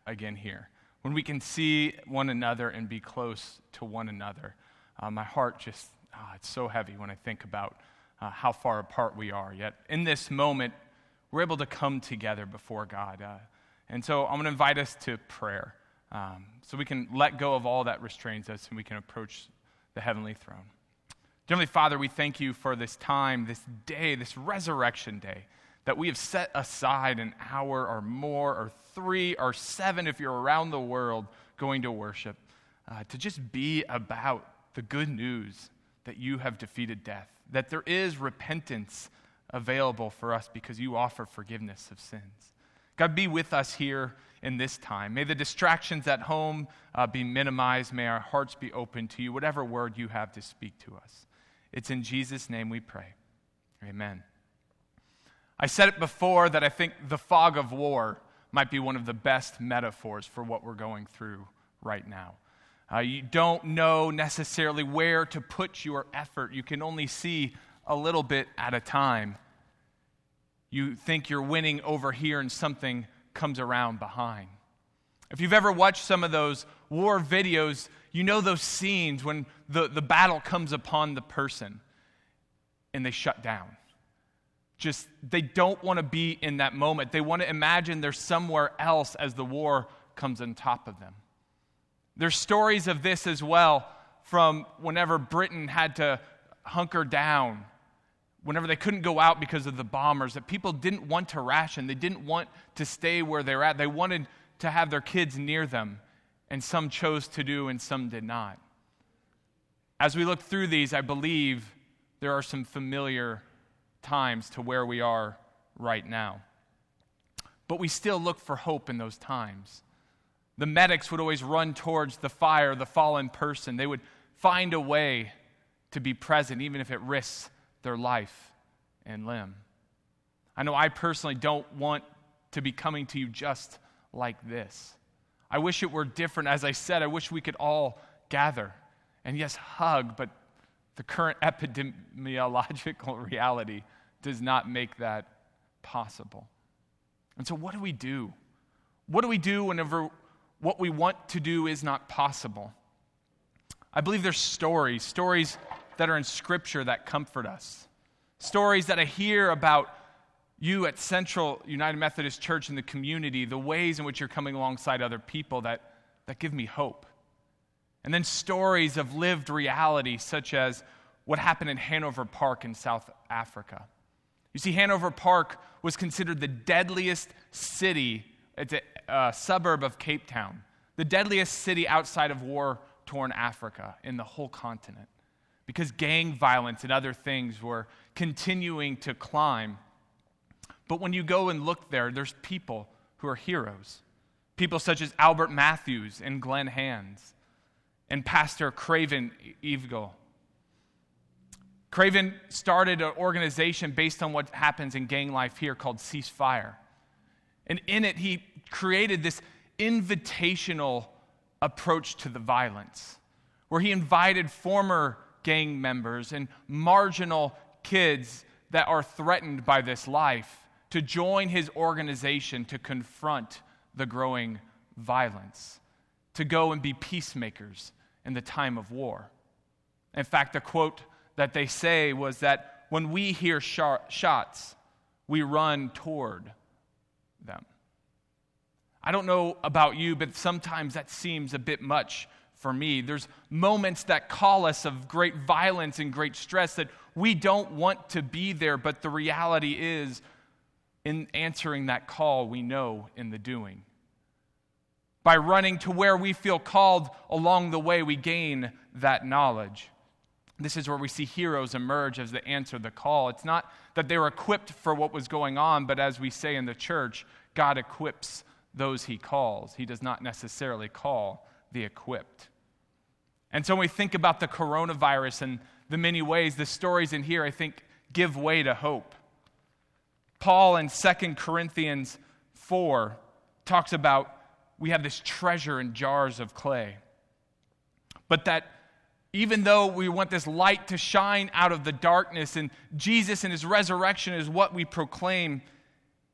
again here. When we can see one another and be close to one another. My heart just, it's so heavy when I think about how far apart we are. Yet in this moment, we're able to come together before God. And so I'm going to invite us to prayer so we can let go of all that restrains us and we can approach the heavenly throne. Dear Heavenly Father, we thank you for this time, this day, this resurrection day, that we have set aside an hour or more, or 3 or 7 if you're around the world going to worship, to just be about the good news that you have defeated death, that there is repentance available for us because you offer forgiveness of sins. God, be with us here in this time. May the distractions at home be minimized. May our hearts be open to you, whatever word you have to speak to us. It's in Jesus' name we pray. Amen. I said it before that I think the fog of war might be one of the best metaphors for what we're going through right now. You don't know necessarily where to put your effort. You can only see a little bit at a time. You think you're winning over here and something comes around behind. If you've ever watched some of those war videos, you know those scenes when the battle comes upon the person and they shut down. Just, they don't want to be in that moment. They want to imagine they're somewhere else as the war comes on top of them. There's stories of this as well from whenever Britain had to hunker down, whenever they couldn't go out because of the bombers, that people didn't want to ration. They didn't want to stay where they're at. They wanted to have their kids near them, and some chose to do and some did not. As we look through these, I believe there are some familiar times to where we are right now. But we still look for hope in those times. The medics would always run towards the fire, the fallen person. They would find a way to be present, even if it risks their life and limb. I know I personally don't want to be coming to you just like this. I wish it were different. As I said, I wish we could all gather and, yes, hug, but the current epidemiological reality does not make that possible. And so what do we do? What do we do whenever what we want to do is not possible? I believe there's stories that are in Scripture that comfort us. Stories that I hear about you at Central United Methodist Church in the community, the ways in which you're coming alongside other people that give me hope. And then stories of lived reality, such as what happened in Hanover Park in South Africa. You see, Hanover Park was considered the deadliest city. It's a suburb of Cape Town, the deadliest city outside of war-torn Africa in the whole continent, because gang violence and other things were continuing to climb. But when you go and look there, there's people who are heroes. People such as Albert Matthews and Glenn Hands and Pastor Craven Eagle. Craven started an organization based on what happens in gang life here called Ceasefire. And in it, he created this invitational approach to the violence, where he invited former gang members and marginal kids that are threatened by this life to join his organization to confront the growing violence, to go and be peacemakers in the time of war. In fact, the quote that they say was that when we hear shots, we run toward them. I don't know about you, but sometimes that seems a bit much for me. There's moments that call us of great violence and great stress that we don't want to be there, but the reality is, in answering that call, we know in the doing. By running to where we feel called along the way, we gain that knowledge. This is where we see heroes emerge as they answer the call. It's not that they were equipped for what was going on, but as we say in the church, God equips those he calls. He does not necessarily call the equipped. And so when we think about the coronavirus and the many ways, the stories in here, I think, give way to hope. Paul in 2 Corinthians 4 talks about we have this treasure in jars of clay. But that even though we want this light to shine out of the darkness, and Jesus and his resurrection is what we proclaim,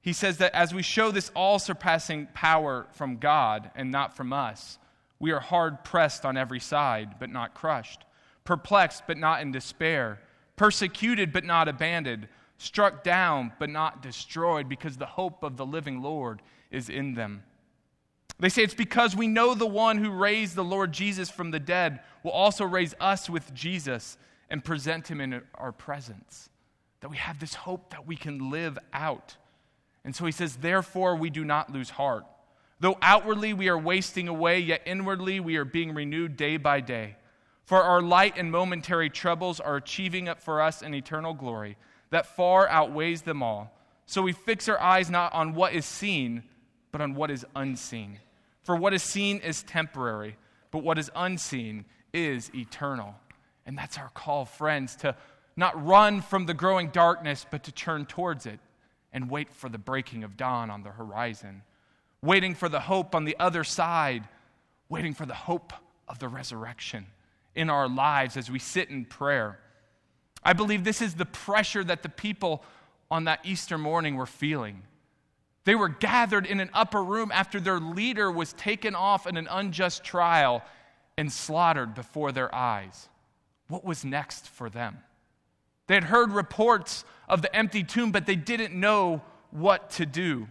he says that as we show this all-surpassing power from God and not from us, we are hard-pressed on every side, but not crushed, perplexed, but not in despair, persecuted, but not abandoned, struck down, but not destroyed, because the hope of the living Lord is in them. They say it's because we know the one who raised the Lord Jesus from the dead will also raise us with Jesus and present him in our presence. That we have this hope that we can live out. And so he says, therefore we do not lose heart. Though outwardly we are wasting away, yet inwardly we are being renewed day by day. For our light and momentary troubles are achieving up for us an eternal glory that far outweighs them all. So we fix our eyes not on what is seen, but on what is unseen. For what is seen is temporary, but what is unseen is eternal. And that's our call, friends, to not run from the growing darkness, but to turn towards it and wait for the breaking of dawn on the horizon, waiting for the hope on the other side, waiting for the hope of the resurrection in our lives as we sit in prayer. I believe this is the pressure that the people on that Easter morning were feeling. They were gathered in an upper room after their leader was taken off in an unjust trial and slaughtered before their eyes. What was next for them? They had heard reports of the empty tomb, but they didn't know what to do.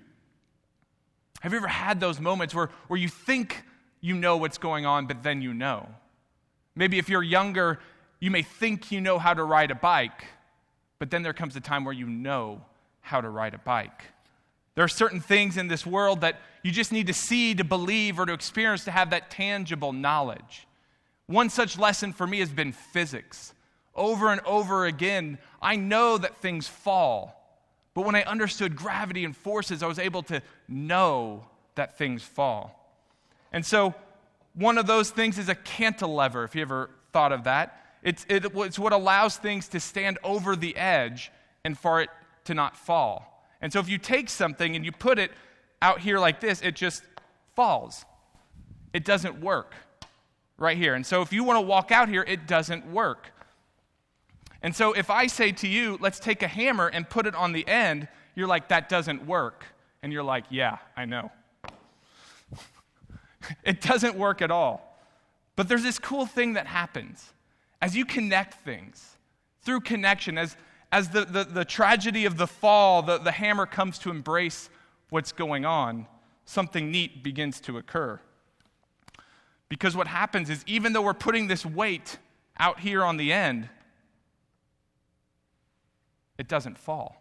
Have you ever had those moments where you think you know what's going on, but then you know? Maybe if you're younger, you may think you know how to ride a bike, but then there comes a time where you know how to ride a bike. There are certain things in this world that you just need to see, to believe, or to experience to have that tangible knowledge. One such lesson for me has been physics. Over and over again, I know that things fall. But when I understood gravity and forces, I was able to know that things fall. And so one of those things is a cantilever, if you ever thought of that. It's what allows things to stand over the edge and for it to not fall. And so if you take something and you put it out here like this, it just falls. It doesn't work right here. And so if you want to walk out here, it doesn't work. And so if I say to you, let's take a hammer and put it on the end, you're like, that doesn't work. And you're like, yeah, I know. It doesn't work at all. But there's this cool thing that happens. As you connect things, through connection, as the tragedy of the fall, the hammer comes to embrace what's going on, something neat begins to occur. Because what happens is, even though we're putting this weight out here on the end, it doesn't fall.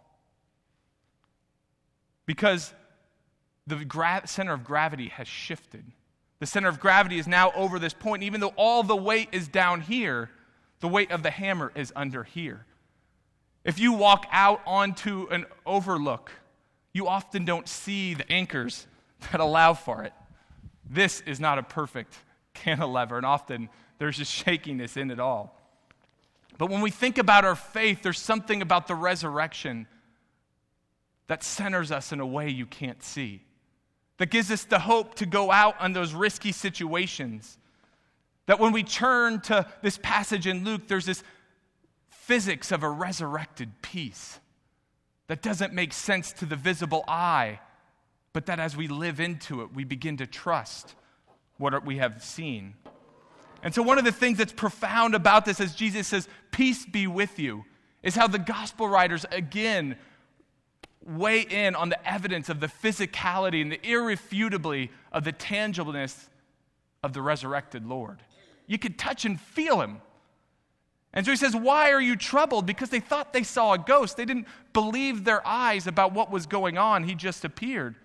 Because the center of gravity has shifted. The center of gravity is now over this point. Even though all the weight is down here, the weight of the hammer is under here. If you walk out onto an overlook, you often don't see the anchors that allow for it. This is not a perfect cantilever, and often there's just shakiness in it all. But when we think about our faith, there's something about the resurrection that centers us in a way you can't see, that gives us the hope to go out on those risky situations. That when we turn to this passage in Luke, there's this physics of a resurrected peace that doesn't make sense to the visible eye, but that as we live into it, we begin to trust what we have seen. And so one of the things that's profound about this, as Jesus says, peace be with you, is how the gospel writers again weigh in on the evidence of the physicality and the irrefutably of the tangibleness of the resurrected Lord. You could touch and feel him. And so he says, why are you troubled? Because they thought they saw a ghost. They didn't believe their eyes about what was going on. He just appeared.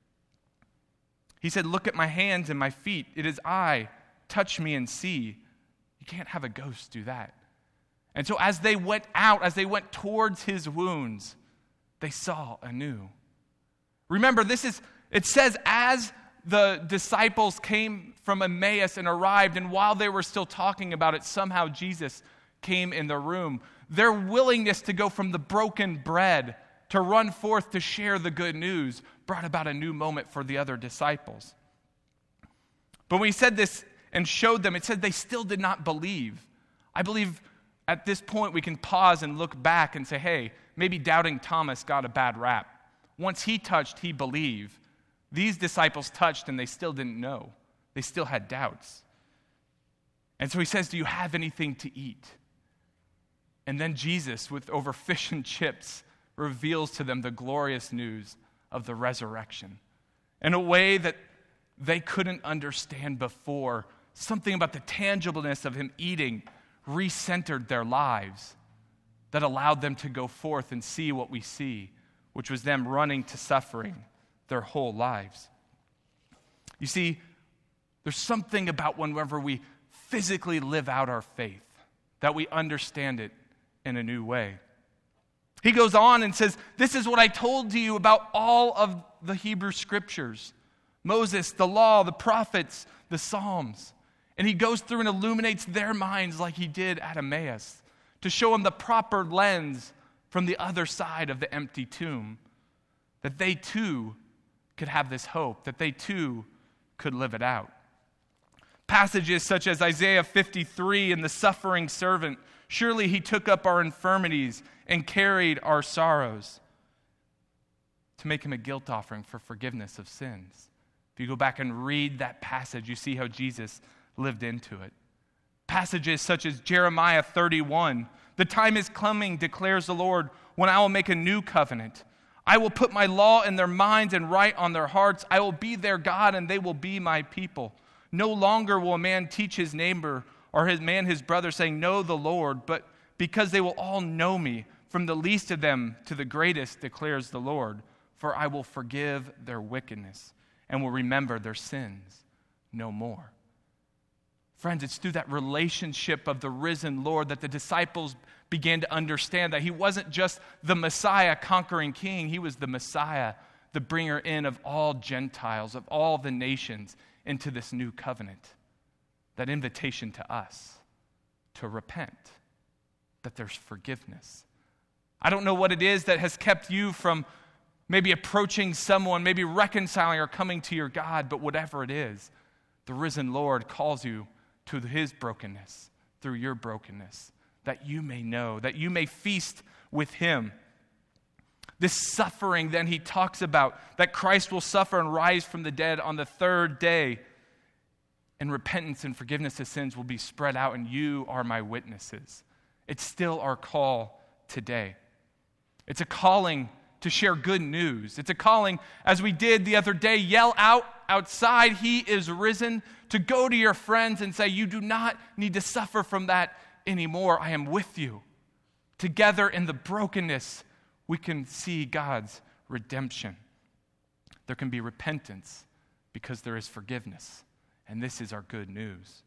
He said, look at my hands and my feet. It is I. Touch me and see. You can't have a ghost do that. And so as they went out, as they went towards his wounds, they saw anew. Remember, it says as the disciples came from Emmaus and arrived, and while they were still talking about it, somehow Jesus came in the room. Their willingness to go from the broken bread to run forth to share the good news brought about a new moment for the other disciples. But when he said this and showed them, it said they still did not believe. I believe at this point we can pause and look back and say, hey, maybe doubting Thomas got a bad rap. once he touched, he believed. These disciples touched and they still didn't know. They still had doubts. And so he says, do you have anything to eat? And then Jesus, with over fish and chips, reveals to them the glorious news of the resurrection in a way that they couldn't understand before. Something about the tangibleness of him eating recentered their lives that allowed them to go forth and see what we see, which was them running to suffering their whole lives. You see, there's something about whenever we physically live out our faith that we understand it in a new way. He goes on and says, this is what I told you about all of the Hebrew scriptures. Moses, the law, the prophets, the Psalms. And he goes through and illuminates their minds like he did at Emmaus to show them the proper lens from the other side of the empty tomb, that they too could have this hope, that they too could live it out. Passages such as Isaiah 53 and the suffering servant, surely he took up our infirmities and carried our sorrows, to make him a guilt offering for forgiveness of sins. If you go back and read that passage, you see how Jesus lived into it. Passages such as Jeremiah 31, the time is coming, declares the Lord, when I will make a new covenant. I will put my law in their minds and write on their hearts. I will be their God and they will be my people. No longer will a man teach his neighbor or his brother, saying, know the Lord, but because they will all know me, from the least of them to the greatest, declares the Lord. For I will forgive their wickedness and will remember their sins no more. Friends, it's through that relationship of the risen Lord that the disciples began to understand that he wasn't just the Messiah conquering king, he was the Messiah, the bringer in of all Gentiles, of all the nations into this new covenant. That invitation to us to repent, that there's forgiveness. I don't know what it is that has kept you from maybe approaching someone, maybe reconciling or coming to your God, but whatever it is, the risen Lord calls you to his brokenness through your brokenness, that you may know, that you may feast with him. This suffering, then, he talks about, that Christ will suffer and rise from the dead on the third day, and repentance and forgiveness of sins will be spread out, and you are my witnesses. It's still our call today. It's a calling to share good news. It's a calling, as we did the other day, yell out outside, he is risen, to go to your friends and say, you do not need to suffer from that anymore. I am with you. Together in the brokenness, we can see God's redemption. There can be repentance because there is forgiveness. And this is our good news.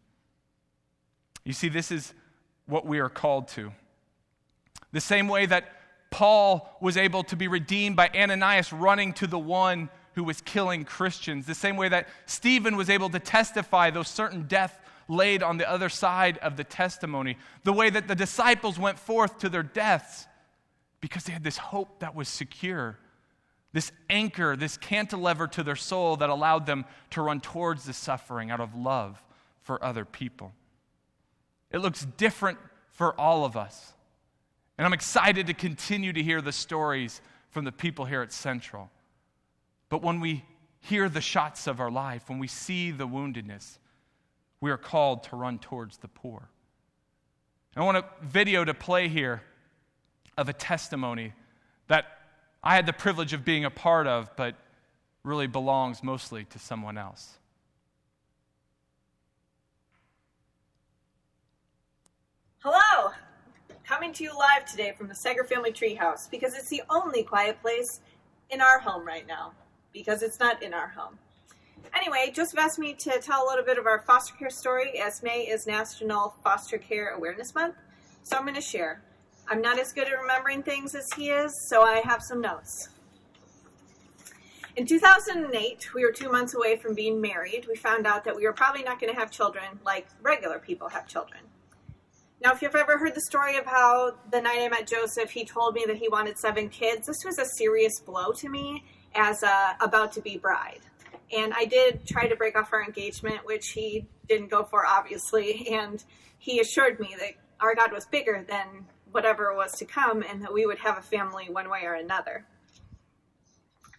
You see, this is what we are called to. The same way that Paul was able to be redeemed by Ananias running to the one who was killing Christians. The same way that Stephen was able to testify, though certain death laid on the other side of the testimony. The way that the disciples went forth to their deaths because they had this hope that was secure. This anchor, this cantilever to their soul that allowed them to run towards the suffering out of love for other people. It looks different for all of us. And I'm excited to continue to hear the stories from the people here at Central. But when we hear the shots of our life, when we see the woundedness, we are called to run towards the poor. I want a video to play here of a testimony that I had the privilege of being a part of, but really belongs mostly to someone else. Hello! Coming to you live today from the Sager Family Treehouse because it's the only quiet place in our home right now because it's not in our home. Anyway, Joseph asked me to tell a little bit of our foster care story as May is National Foster Care Awareness Month, so I'm going to share. I'm not as good at remembering things as he is, so I have some notes. In 2008, we were 2 months away from being married. We found out that we were probably not going to have children like regular people have children. Now, if you've ever heard the story of how the night I met Joseph, he told me that he wanted 7 kids, this was a serious blow to me as a about-to-be bride. And I did try to break off our engagement, which he didn't go for, obviously, and he assured me that our God was bigger than whatever was to come and that we would have a family one way or another.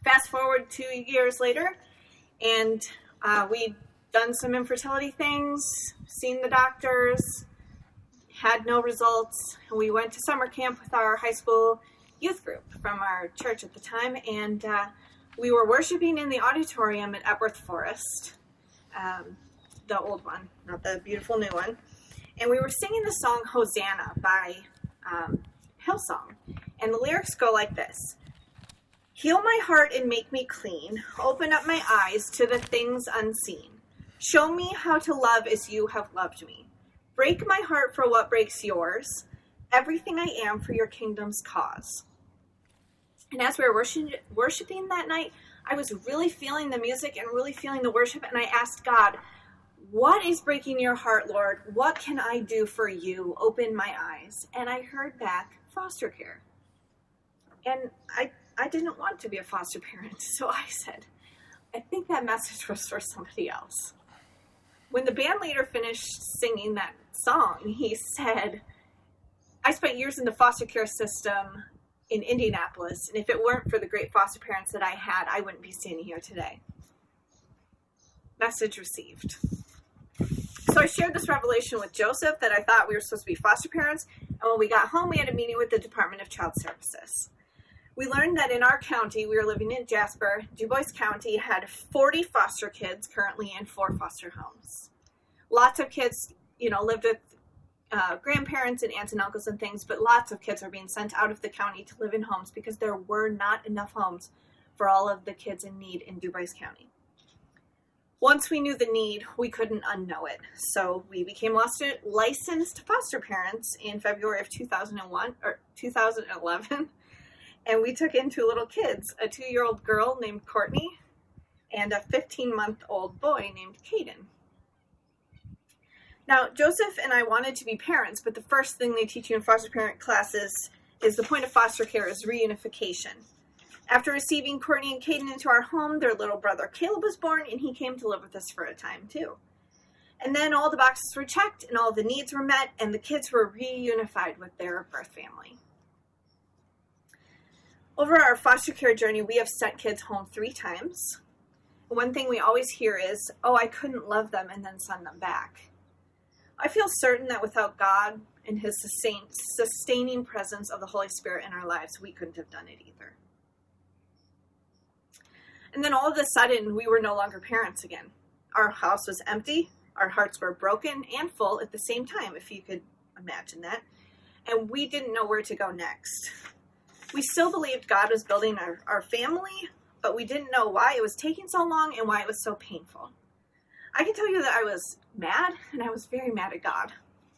Fast forward 2 years later, and we'd done some infertility things, seen the doctors, had no results. We went to summer camp with our high school youth group from our church at the time, and we were worshiping in the auditorium at Epworth Forest, the old one, not the beautiful new one, and we were singing the song Hosanna by Hillsong, and the lyrics go like this: "Heal my heart and make me clean, open up my eyes to the things unseen. Show me how to love as you have loved me. Break my heart for what breaks yours, everything I am for your kingdom's cause." And as we were worshiping that night, I was really feeling the music and really feeling the worship, and I asked God, what is breaking your heart, Lord? What can I do for you? Open my eyes. And I heard back, foster care. And I didn't want to be a foster parent, so I said, I think that message was for somebody else. When the band leader finished singing that song, he said, I spent years in the foster care system in Indianapolis, and if it weren't for the great foster parents that I had, I wouldn't be standing here today. Message received. So I shared this revelation with Joseph that I thought we were supposed to be foster parents, and when we got home, we had a meeting with the Department of Child Services. We learned that in our county, we were living in Jasper, DuBois County had 40 foster kids currently in 4 foster homes. Lots of kids, lived with grandparents and aunts and uncles and things, but lots of kids are being sent out of the county to live in homes because there were not enough homes for all of the kids in need in DuBois County. Once we knew the need, we couldn't unknow it. So we became licensed foster parents in February of 2011. And we took in 2 little kids, a 2-year-old girl named Courtney and a 15-month-old boy named Caden. Now, Joseph and I wanted to be parents, but the first thing they teach you in foster parent classes is the point of foster care is reunification. After receiving Courtney and Caden into our home, their little brother Caleb was born, and he came to live with us for a time, too. And then all the boxes were checked, and all the needs were met, and the kids were reunified with their birth family. Over our foster care journey, we have sent kids home 3 times. One thing we always hear is, I couldn't love them and then send them back. I feel certain that without God and his sustaining presence of the Holy Spirit in our lives, we couldn't have done it either. And then all of a sudden, we were no longer parents again. Our house was empty, our hearts were broken and full at the same time, if you could imagine that. And we didn't know where to go next. We still believed God was building our family, but we didn't know why it was taking so long and why it was so painful. I can tell you that I was mad, and I was very mad at God.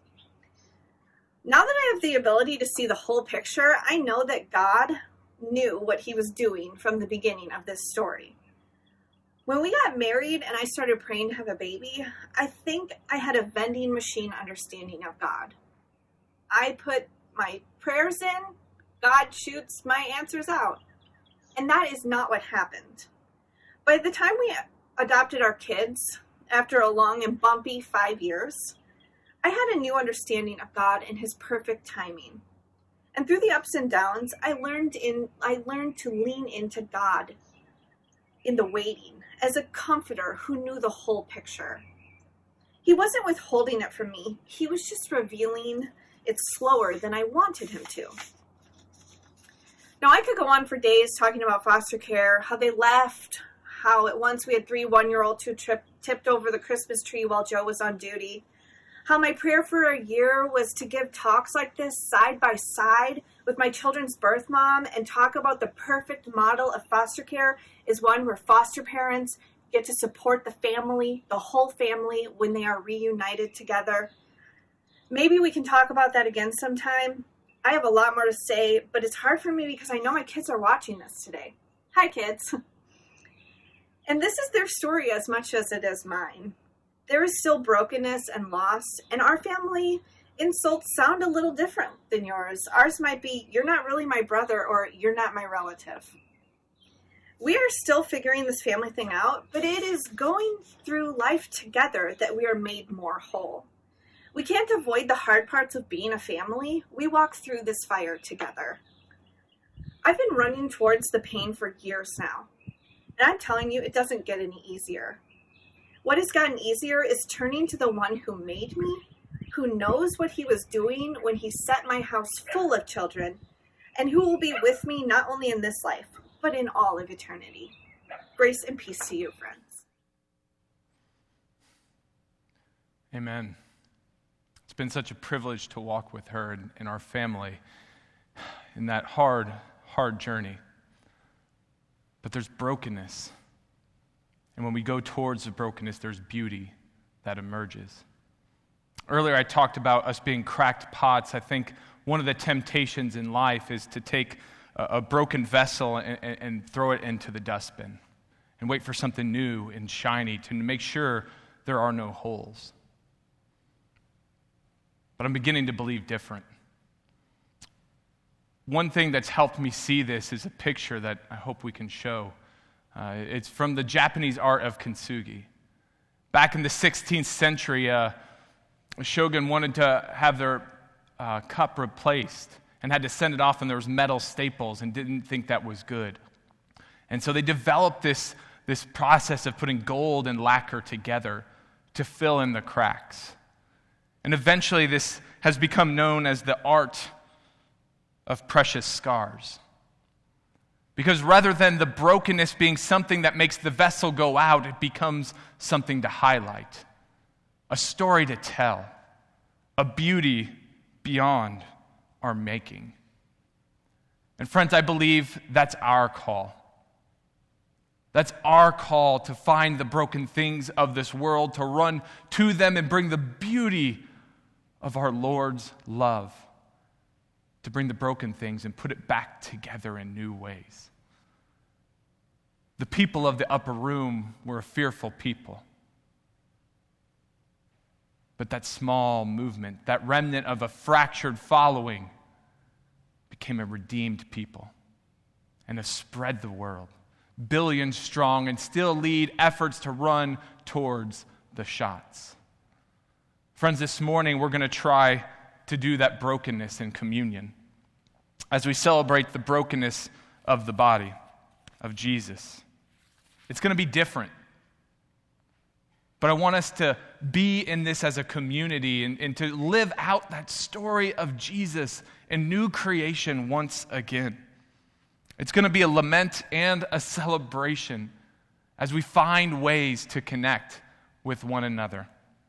Now that I have the ability to see the whole picture, I know that God knew what he was doing from the beginning of this story. When we got married and I started praying to have a baby, I think I had a vending machine understanding of God. I put my prayers in, God shoots my answers out. And that is not what happened. By the time we adopted our kids, after a long and bumpy 5 years, I had a new understanding of God and his perfect timing. And through the ups and downs, I learned to lean into God in the waiting as a comforter who knew the whole picture. He wasn't withholding it from me. He was just revealing it slower than I wanted him to. Now, I could go on for days talking about foster care, how they left, how at once we had 3 one-year-olds who tipped over the Christmas tree while Joe was on duty, how my prayer for a year was to give talks like this side by side with my children's birth mom and talk about the perfect model of foster care is one where foster parents get to support the family, the whole family, when they are reunited together. Maybe we can talk about that again sometime. I have a lot more to say, but it's hard for me because I know my kids are watching this today. Hi, kids. And this is their story as much as it is mine. There is still brokenness and loss, and our family insults sound a little different than yours. Ours might be, you're not really my brother, or you're not my relative. We are still figuring this family thing out, but it is going through life together that we are made more whole. We can't avoid the hard parts of being a family. We walk through this fire together. I've been running towards the pain for years now. And I'm telling you, it doesn't get any easier. What has gotten easier is turning to the one who made me, who knows what he was doing when he set my house full of children, and who will be with me not only in this life, but in all of eternity. Grace and peace to you, friends. Amen. It's been such a privilege to walk with her and our family in that hard journey. But there's brokenness. And when we go towards the brokenness, there's beauty that emerges. Earlier I talked about us being cracked pots. I think one of the temptations in life is to take a broken vessel and throw it into the dustbin and wait for something new and shiny to make sure there are no holes. But I'm beginning to believe different. One thing that's helped me see this is a picture that I hope we can show. It's from the Japanese art of kintsugi. Back in the 16th century, a shogun wanted to have their cup replaced and had to send it off, and there was metal staples and didn't think that was good. And so they developed this process of putting gold and lacquer together to fill in the cracks. And eventually this has become known as the art of precious scars. Because rather than the brokenness being something that makes the vessel go out, it becomes something to highlight, a story to tell, a beauty beyond our making. And friends, I believe that's our call. That's our call to find the broken things of this world, to run to them and bring the beauty of our Lord's love, to bring the broken things and put it back together in new ways. The people of the upper room were a fearful people. But that small movement, that remnant of a fractured following, became a redeemed people and have spread the world, billions strong, and still lead efforts to run towards the shots. Friends, this morning we're going to try to do that brokenness in communion as we celebrate the brokenness of the body of Jesus. It's going to be different. But I want us to be in this as a community and to live out that story of Jesus and new creation once again. It's going to be a lament and a celebration as we find ways to connect with one another.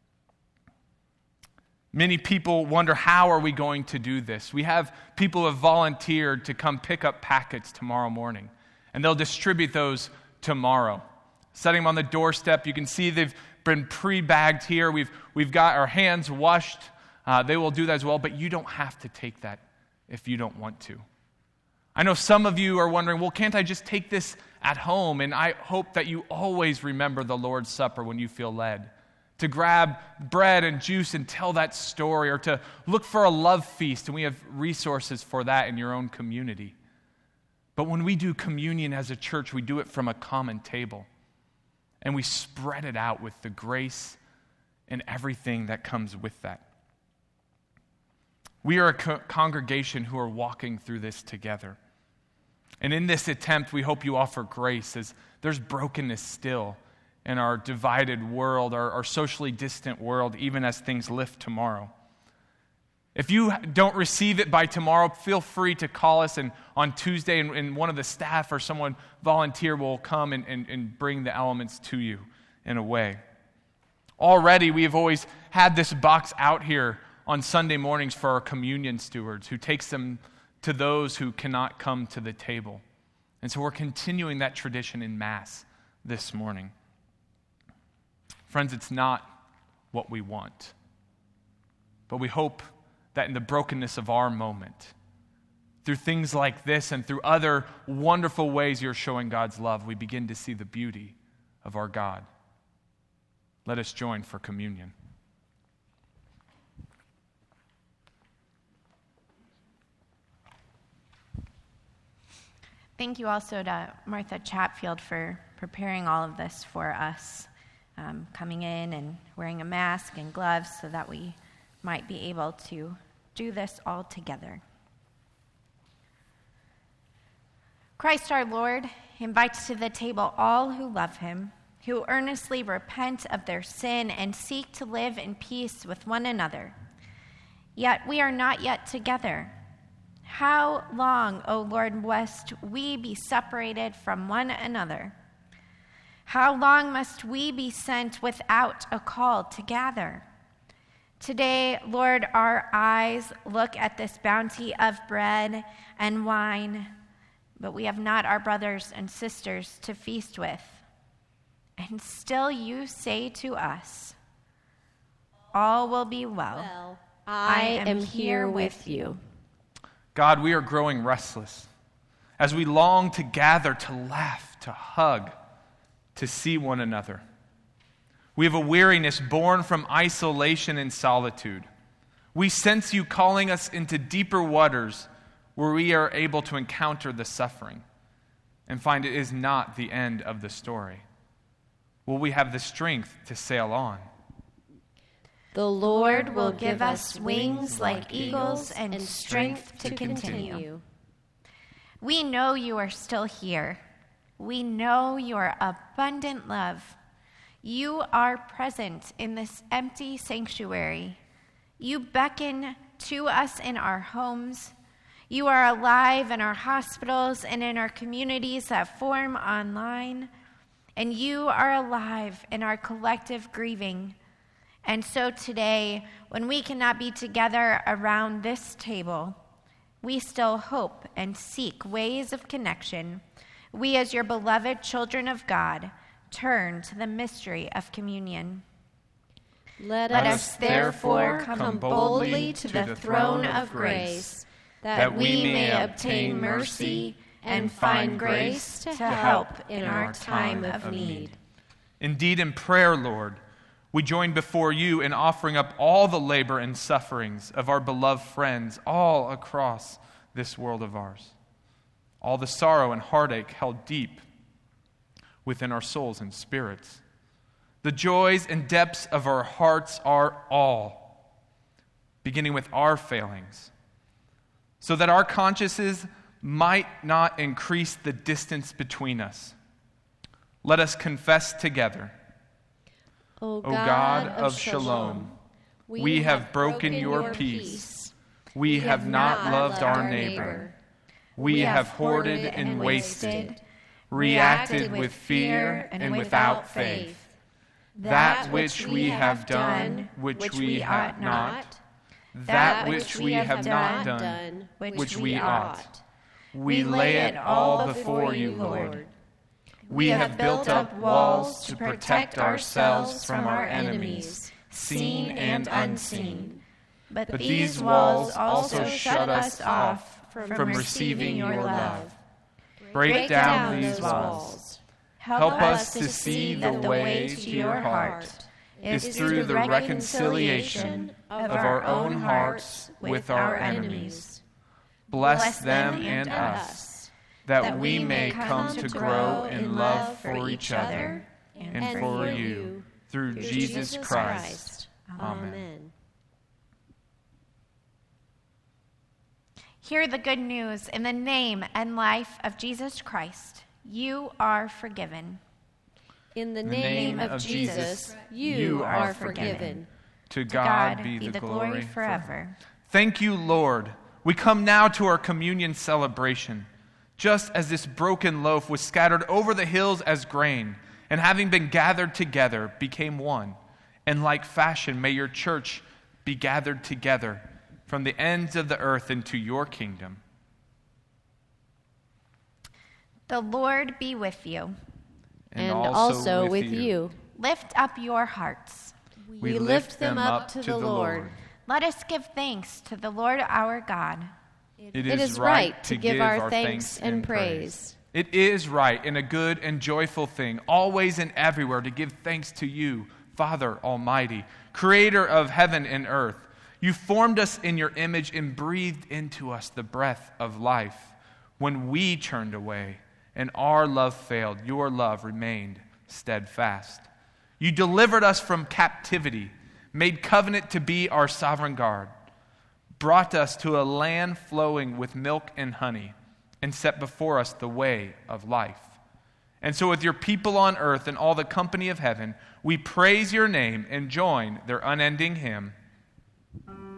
Many people wonder, how are we going to do this? We have people who have volunteered to come pick up packets tomorrow morning, and they'll distribute those tomorrow. Setting them on the doorstep, you can see they've been pre-bagged here. We've got our hands washed. They will do that as well, but you don't have to take that if you don't want to. I know some of you are wondering, well, can't I just take this at home? And I hope that you always remember the Lord's Supper when you feel led, to grab bread and juice and tell that story, or to look for a love feast, and we have resources for that in your own community. But when we do communion as a church, we do it from a common table, and we spread it out with the grace and everything that comes with that. We are a congregation who are walking through this together. And in this attempt, we hope you offer grace, as there's brokenness still in our divided world, our socially distant world, even as things lift tomorrow. If you don't receive it by tomorrow, feel free to call us, and on Tuesday, and one of the staff or someone volunteer will come and bring the elements to you in a way. Already, we have always had this box out here on Sunday mornings for our communion stewards, who takes them to those who cannot come to the table. And so we're continuing that tradition in Mass this morning. Friends, it's not what we want, but we hope that in the brokenness of our moment, through things like this and through other wonderful ways you're showing God's love, we begin to see the beauty of our God. Let us join for communion. Thank you also to Martha Chatfield for preparing all of this for us, coming in and wearing a mask and gloves so that we might be able to do this all together. Christ our Lord, invites to the table all who love him, who earnestly repent of their sin and seek to live in peace with one another. Yet we are not yet together. How long, O Lord, must we be separated from one another? How long must we be sent without a call to gather? Today, Lord, our eyes look at this bounty of bread and wine, but we have not our brothers and sisters to feast with. And still you say to us, all will be well. I am here with you. God, we are growing restless as we long to gather, to laugh, to hug, to see one another. We have a weariness born from isolation and solitude. We sense you calling us into deeper waters where we are able to encounter the suffering and find it is not the end of the story. Will we have the strength to sail on? The Lord will give us wings like eagles and strength to continue. We know you are still here. We know your abundant love. You are present in this empty sanctuary. You beckon to us in our homes. You are alive in our hospitals and in our communities that form online. And you are alive in our collective grieving. And so today, when we cannot be together around this table, we still hope and seek ways of connection. We, as your beloved children of God, turn to the mystery of communion. Let us therefore come boldly to the throne of grace, that we may obtain mercy and find grace to help in our time of need. Indeed, in prayer, Lord, we join before you in offering up all the labor and sufferings of our beloved friends all across this world of ours, all the sorrow and heartache held deep within our souls and spirits. The joys and depths of our hearts are all, beginning with our failings, so that our consciences might not increase the distance between us. Let us confess together. O God of Shalom, we have broken your peace. We have not loved our neighbor. We have hoarded and wasted, reacted with fear and without faith. That which we have done, which we ought not, that which we have not done, which we ought. We lay it all before you, Lord. We have built up walls to protect ourselves from our enemies, seen and unseen. But these walls also shut us off from receiving your love. Break down these walls. Help us to see the way to your heart is through the reconciliation of our own hearts with our enemies. Bless them and us, that we may come to grow in love for each other and for you, through Jesus Christ. Amen. Hear the good news in the name and life of Jesus Christ. You are forgiven. In the name of Jesus, you are forgiven. To God be the glory forever. Thank you, Lord. We come now to our communion celebration. Just as this broken loaf was scattered over the hills as grain, and having been gathered together, became one. In like fashion, may your church be gathered together from the ends of the earth into your kingdom. The Lord be with you. And also with you. Lift up your hearts. We lift them up to the Lord. Let us give thanks to the Lord our God. It is right to give our thanks and praise. It is right and a good and joyful thing, always and everywhere, to give thanks to you, Father Almighty, creator of heaven and earth. You formed us in your image and breathed into us the breath of life. When we turned away and our love failed, your love remained steadfast. You delivered us from captivity, made covenant to be our sovereign guard, brought us to a land flowing with milk and honey, and set before us the way of life. And so with your people on earth and all the company of heaven, we praise your name and join their unending hymn.